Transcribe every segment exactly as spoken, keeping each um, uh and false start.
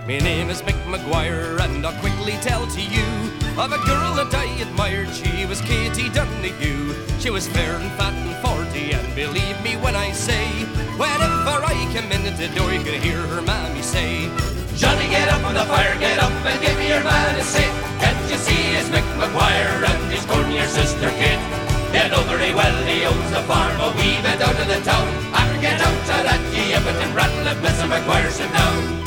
My name is Mick Maguire, and I'll quickly tell to you of a girl that I admired. She was Katie Donahue. She was fair and fat and forty, and believe me when I say, whenever I come in at the door, you can hear her mammy say, Johnny, get up on the fire, get up and give me your man a say. Can't you see it's Mick Maguire and he's courting your sister Kate? You know very well he owns the farm a wee bit out of the town. I get out to that gibbet and rattle if Mister Maguire sit down.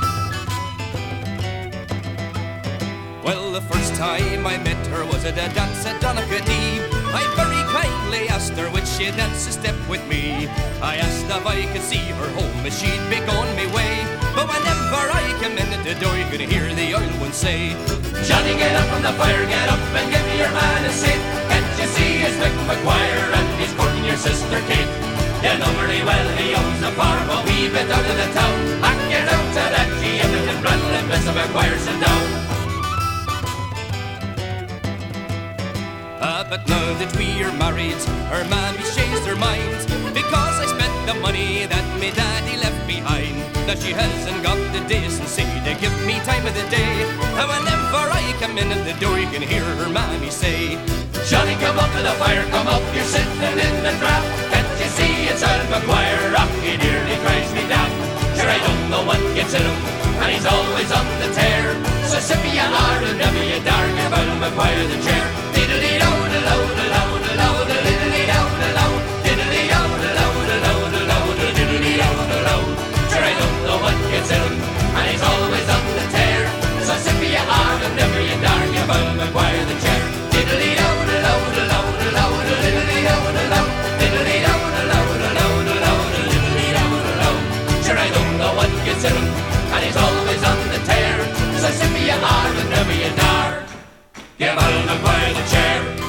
Well, the first time I met her was at a dance at Donaghadee. I very kindly asked her would she dance a step with me. I asked if I could see her home as she'd be gone me way. But whenever I come in at the door, you can hear the old one say, Johnny, get up on the fire, get up and give me your man a seat. Can't you see it's Mick Maguire and he's courting your sister Kate? You know very well he owns the farm a wee bit out of the town. I get out to that gibbet and rattle and Mister Maguire sit down. Uh, but now that we are married, her mammy changed her mind, because I spent the money that me daddy left behind. Now she hasn't got the decency to give me time of the day, and whenever I come in at the door, you can hear her mammy say, Johnny, come up to the fire, come up, you're sitting in the draught. Can't you see it's Al Maguire? Rock, he nearly drives me down. Sure, I don't know what gets in him, and he's always on the tear. So sip you are and never you dare give Al Maguire the chair. And he's always on the tear. So sip you are and never you dare give Al Maguire the chair. Diddly do da lo da lo da lo da diddly do da lo diddly do da lo da lo da lo da diddly do da lo. Sure, I don't know what gets in him, and he's always on the tear. So sip you are and never you dare give Al Maguire the chair.